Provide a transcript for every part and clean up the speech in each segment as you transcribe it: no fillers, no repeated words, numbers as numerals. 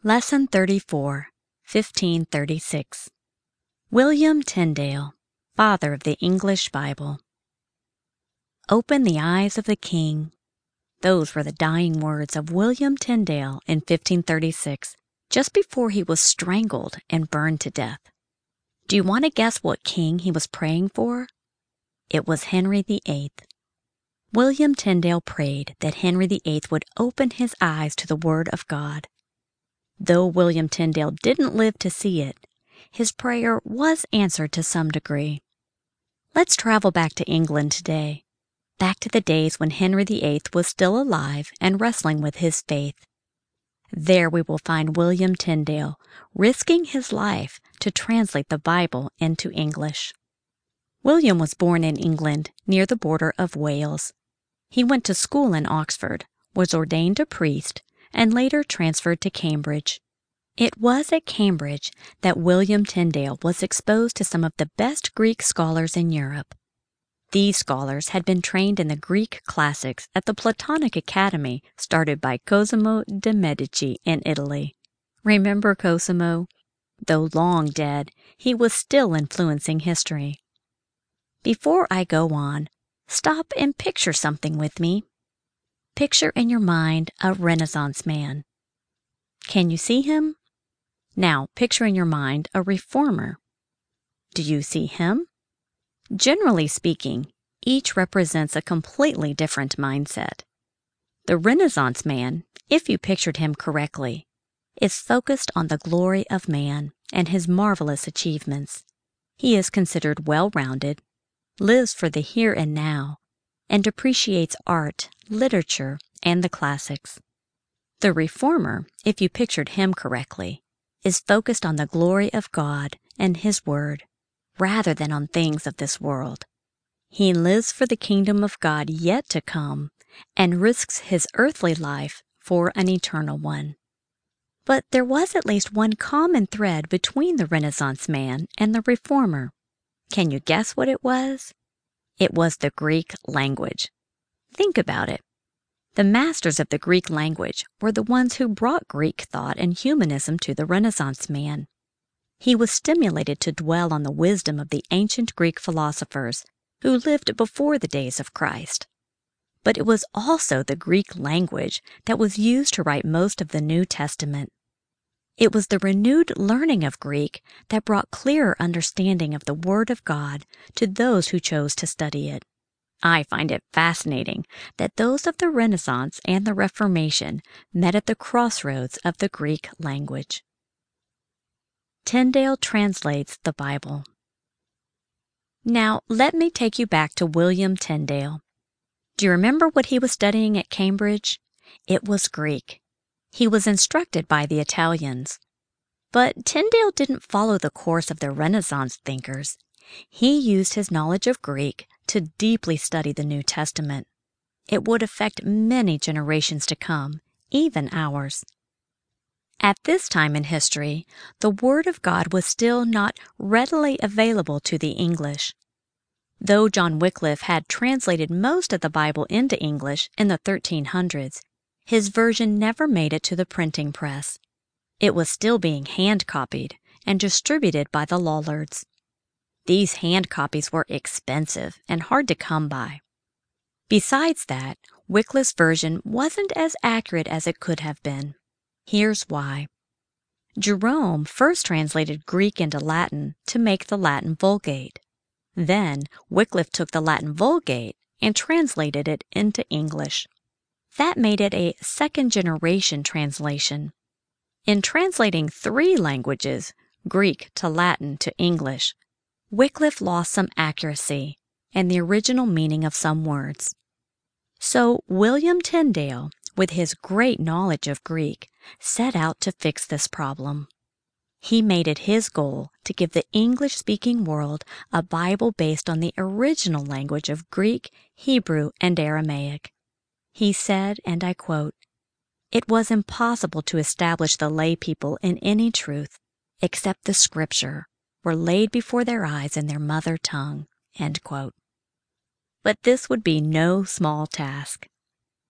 Lesson 34, 1536. William Tyndale, Father of the English Bible. Open the eyes of the King. Those were the dying words of William Tyndale in 1536, just before he was strangled and burned to death. Do you want to guess what king he was praying for? It was Henry VIII. William Tyndale prayed that Henry VIII would open his eyes to the Word of God. Though William Tyndale didn't live to see it, his prayer was answered to some degree. Let's travel back to England today, back to the days when Henry VIII was still alive and wrestling with his faith. There we will find William Tyndale risking his life to translate the Bible into English. William was born in England near the border of Wales. He went to school in Oxford, was ordained a priest, and later transferred to Cambridge. It was at Cambridge that William Tyndale was exposed to some of the best Greek scholars in Europe. These scholars had been trained in the Greek classics at the Platonic Academy started by Cosimo de' Medici in Italy. Remember Cosimo? Though long dead, he was still influencing history. Before I go on, stop and picture something with me. Picture in your mind a Renaissance man. Can you see him? Now picture in your mind a reformer. Do you see him? Generally speaking, each represents a completely different mindset. The Renaissance man, if you pictured him correctly, is focused on the glory of man and his marvelous achievements. He is considered well-rounded, lives for the here and now, and appreciates art, literature, and the classics. The reformer, if you pictured him correctly, is focused on the glory of God and His Word, rather than on things of this world. He lives for the kingdom of God yet to come, and risks his earthly life for an eternal one. But there was at least one common thread between the Renaissance man and the reformer. Can you guess what it was? It was the Greek language. Think about it. The masters of the Greek language were the ones who brought Greek thought and humanism to the Renaissance man. He was stimulated to dwell on the wisdom of the ancient Greek philosophers who lived before the days of Christ. But it was also the Greek language that was used to write most of the New Testament. It was the renewed learning of Greek that brought clearer understanding of the Word of God to those who chose to study it. I find it fascinating that those of the Renaissance and the Reformation met at the crossroads of the Greek language. Tyndale translates the Bible. Now, let me take you back to William Tyndale. Do you remember what he was studying at Cambridge? It was Greek. He was instructed by the Italians. But Tyndale didn't follow the course of the Renaissance thinkers. He used his knowledge of Greek to deeply study the New Testament. It would affect many generations to come, even ours. At this time in history, the Word of God was still not readily available to the English. Though John Wycliffe had translated most of the Bible into English in the 1300s, his version never made it to the printing press. It was still being hand-copied and distributed by the Lollards. These hand copies were expensive and hard to come by. Besides that, Wycliffe's version wasn't as accurate as it could have been. Here's why. Jerome first translated Greek into Latin to make the Latin Vulgate. Then Wycliffe took the Latin Vulgate and translated it into English. That made it a second-generation translation. In translating 3 languages, Greek to Latin to English, Wycliffe lost some accuracy and the original meaning of some words. So William Tyndale, with his great knowledge of Greek, set out to fix this problem. He made it his goal to give the English-speaking world a Bible based on the original language of Greek, Hebrew, and Aramaic. He said, and I quote, "It was impossible to establish the lay people in any truth, except the Scripture were laid before their eyes in their mother tongue." End quote. But this would be no small task.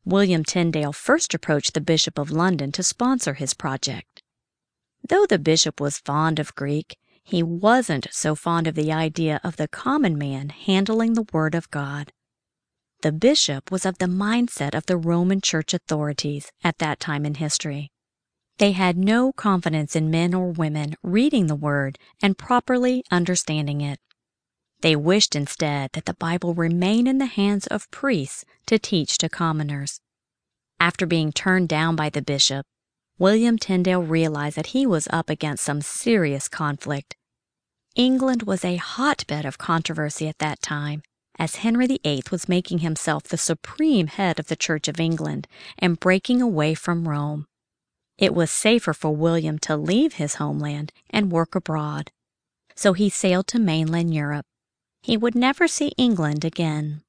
William Tyndale first approached the Bishop of London to sponsor his project. Though the bishop was fond of Greek, he wasn't so fond of the idea of the common man handling the Word of God. The bishop was of the mindset of the Roman Church authorities at that time in history. They had no confidence in men or women reading the Word and properly understanding it. They wished instead that the Bible remain in the hands of priests to teach to commoners. After being turned down by the bishop, William Tyndale realized that he was up against some serious conflict. England was a hotbed of controversy at that time, as Henry VIII was making himself the supreme head of the Church of England and breaking away from Rome. It was safer for William to leave his homeland and work abroad. So he sailed to mainland Europe. He would never see England again.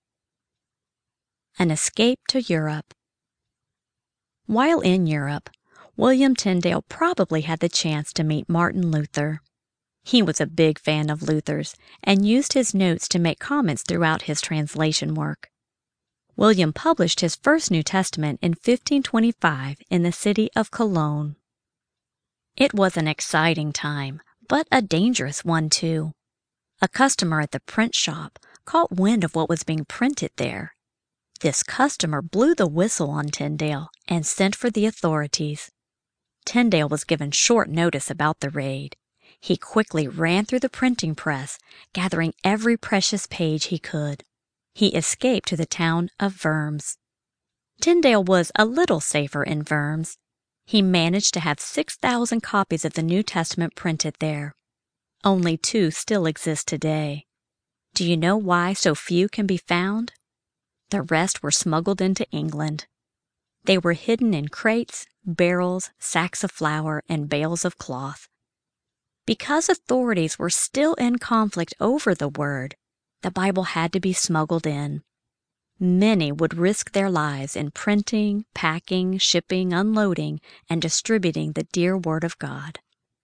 An escape to Europe. While in Europe, William Tyndale probably had the chance to meet Martin Luther. He was a big fan of Luther's and used his notes to make comments throughout his translation work. William published his first New Testament in 1525 in the city of Cologne. It was an exciting time, but a dangerous one too. A customer at the print shop caught wind of what was being printed there. This customer blew the whistle on Tyndale and sent for the authorities. Tyndale was given short notice about the raid. He quickly ran through the printing press, gathering every precious page he could. He escaped to the town of Worms. Tyndale was a little safer in Worms. He managed to have 6,000 copies of the New Testament printed there. Only 2 still exist today. Do you know why so few can be found? The rest were smuggled into England. They were hidden in crates, barrels, sacks of flour, and bales of cloth. Because authorities were still in conflict over the Word, the Bible had to be smuggled in. Many would risk their lives in printing, packing, shipping, unloading, and distributing the dear Word of God.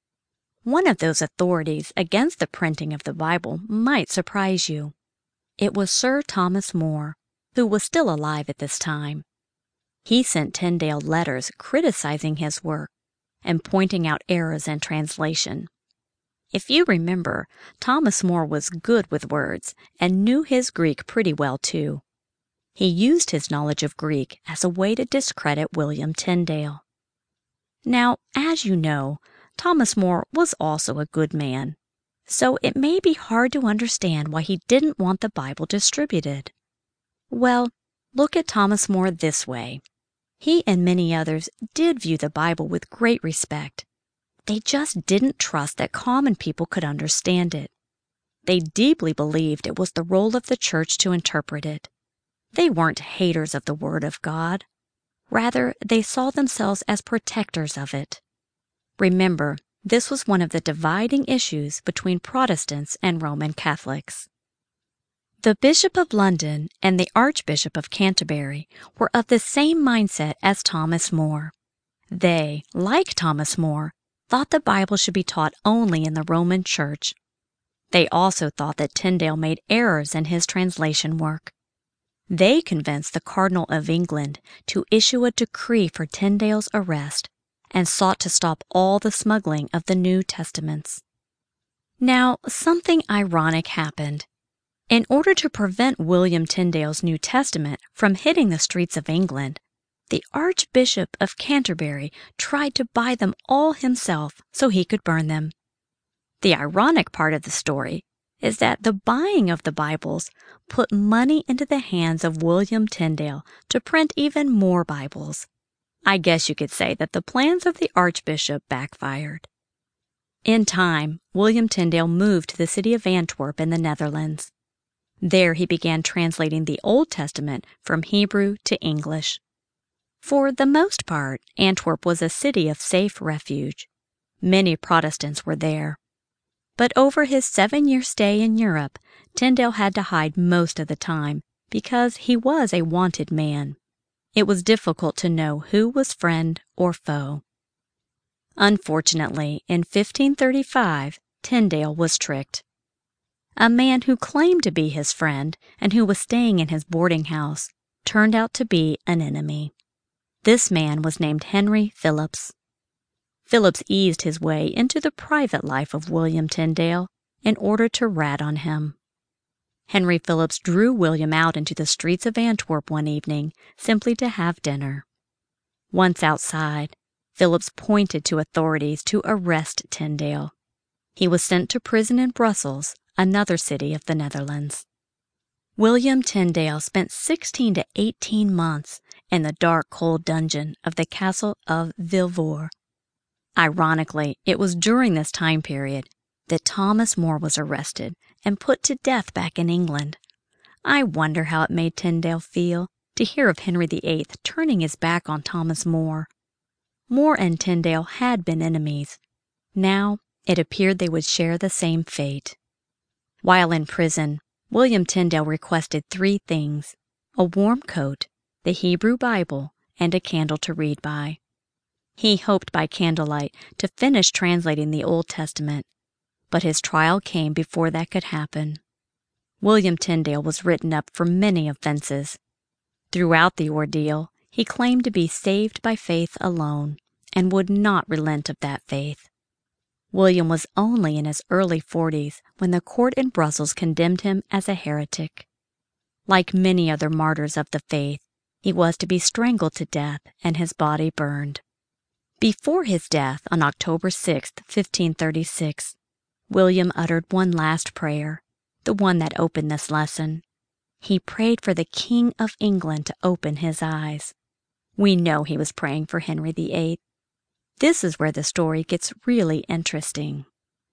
One of those authorities against the printing of the Bible might surprise you. It was Sir Thomas More, who was still alive at this time. He sent Tyndale letters criticizing his work and pointing out errors in translation. If you remember, Thomas More was good with words and knew his Greek pretty well too. He used his knowledge of Greek as a way to discredit William Tyndale. Now, as you know, Thomas More was also a good man, so it may be hard to understand why he didn't want the Bible distributed. Well, look at Thomas More this way. He and many others did view the Bible with great respect. They just didn't trust that common people could understand it. They deeply believed it was the role of the church to interpret it. They weren't haters of the Word of God. Rather, they saw themselves as protectors of it. Remember, this was one of the dividing issues between Protestants and Roman Catholics. The Bishop of London and the Archbishop of Canterbury were of the same mindset as Thomas More. They, like Thomas More, thought the Bible should be taught only in the Roman Church. They also thought that Tyndale made errors in his translation work. They convinced the Cardinal of England to issue a decree for Tyndale's arrest and sought to stop all the smuggling of the New Testaments. Now, something ironic happened. In order to prevent William Tyndale's New Testament from hitting the streets of England, the Archbishop of Canterbury tried to buy them all himself so he could burn them. The ironic part of the story is that the buying of the Bibles put money into the hands of William Tyndale to print even more Bibles. I guess you could say that the plans of the Archbishop backfired. In time, William Tyndale moved to the city of Antwerp in the Netherlands. There he began translating the Old Testament from Hebrew to English. For the most part, Antwerp was a city of safe refuge. Many Protestants were there. But over his 7-year stay in Europe, Tyndale had to hide most of the time because he was a wanted man. It was difficult to know who was friend or foe. Unfortunately, in 1535, Tyndale was tricked. A man who claimed to be his friend and who was staying in his boarding house turned out to be an enemy. This man was named Henry Phillips. Phillips eased his way into the private life of William Tyndale in order to rat on him. Henry Phillips drew William out into the streets of Antwerp one evening simply to have dinner. Once outside, Phillips pointed to authorities to arrest Tyndale. He was sent to prison in Brussels, another city of the Netherlands. William Tyndale spent 16 to 18 months in the dark, cold dungeon of the castle of Vilvoorde. Ironically, it was during this time period that Thomas More was arrested and put to death back in England. I wonder how it made Tyndale feel to hear of Henry VIII turning his back on Thomas More. More and Tyndale had been enemies. Now it appeared they would share the same fate. While in prison, William Tyndale requested 3 things: a warm coat, the Hebrew Bible, and a candle to read by. He hoped by candlelight to finish translating the Old Testament, but his trial came before that could happen. William Tyndale was written up for many offenses. Throughout the ordeal, he claimed to be saved by faith alone and would not relent of that faith. William was only in his early 40s when the court in Brussels condemned him as a heretic. Like many other martyrs of the faith, he was to be strangled to death and his body burned. Before his death on October 6, 1536, William uttered one last prayer, the one that opened this lesson. He prayed for the King of England to open his eyes. We know he was praying for Henry VIII. This is where the story gets really interesting.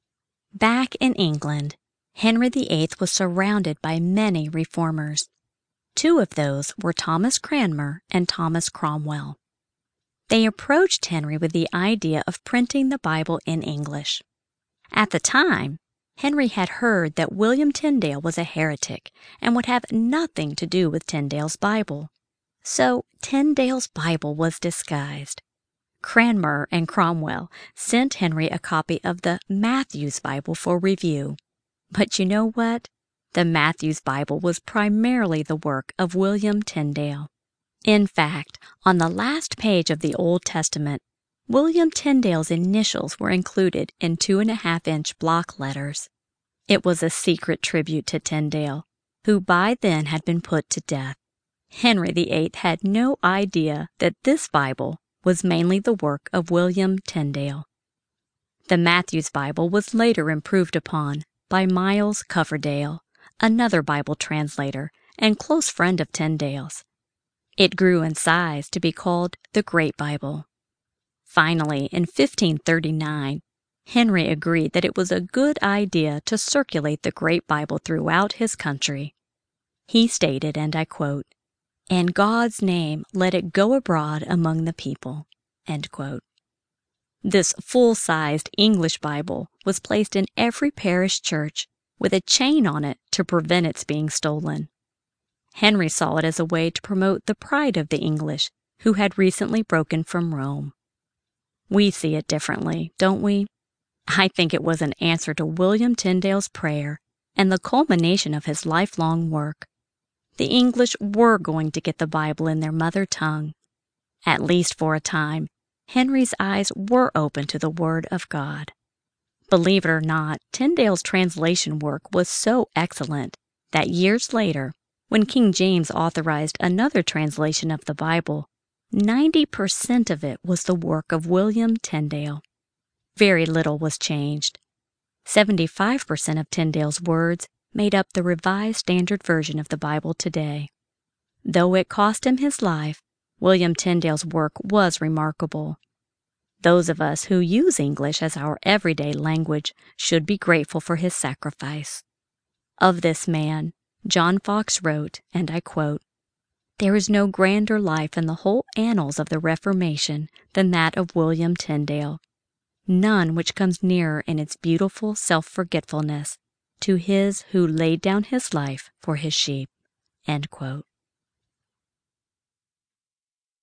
Back in England, Henry VIII was surrounded by many reformers. 2 of those were Thomas Cranmer and Thomas Cromwell. They approached Henry with the idea of printing the Bible in English. At the time, Henry had heard that William Tyndale was a heretic and would have nothing to do with Tyndale's Bible. So Tyndale's Bible was disguised. Cranmer and Cromwell sent Henry a copy of the Matthew's Bible for review. But you know what? The Matthew's Bible was primarily the work of William Tyndale. In fact, on the last page of the Old Testament, William Tyndale's initials were included in 2.5-inch block letters. It was a secret tribute to Tyndale, who by then had been put to death. Henry VIII had no idea that this Bible was mainly the work of William Tyndale. The Matthew's Bible was later improved upon by Miles Coverdale, another Bible translator and close friend of Tyndale's. It grew in size to be called the Great Bible. Finally, in 1539, Henry agreed that it was a good idea to circulate the Great Bible throughout his country. He stated, and I quote, "In God's name let it go abroad among the people." End quote. This full-sized English Bible was placed in every parish church with a chain on it to prevent its being stolen. Henry saw it as a way to promote the pride of the English who had recently broken from Rome. We see it differently, don't we? I think it was an answer to William Tyndale's prayer and the culmination of his lifelong work. The English were going to get the Bible in their mother tongue. At least for a time, Henry's eyes were open to the Word of God. Believe it or not, Tyndale's translation work was so excellent that years later, when King James authorized another translation of the Bible, 90% of it was the work of William Tyndale. Very little was changed. 75% of Tyndale's words made up the Revised Standard Version of the Bible today. Though it cost him his life, William Tyndale's work was remarkable. Those of us who use English as our everyday language should be grateful for his sacrifice. Of this man, John Foxe wrote, and I quote, "There is no grander life in the whole annals of the Reformation than that of William Tyndale, none which comes nearer in its beautiful self-forgetfulness to his who laid down his life for his sheep." End quote.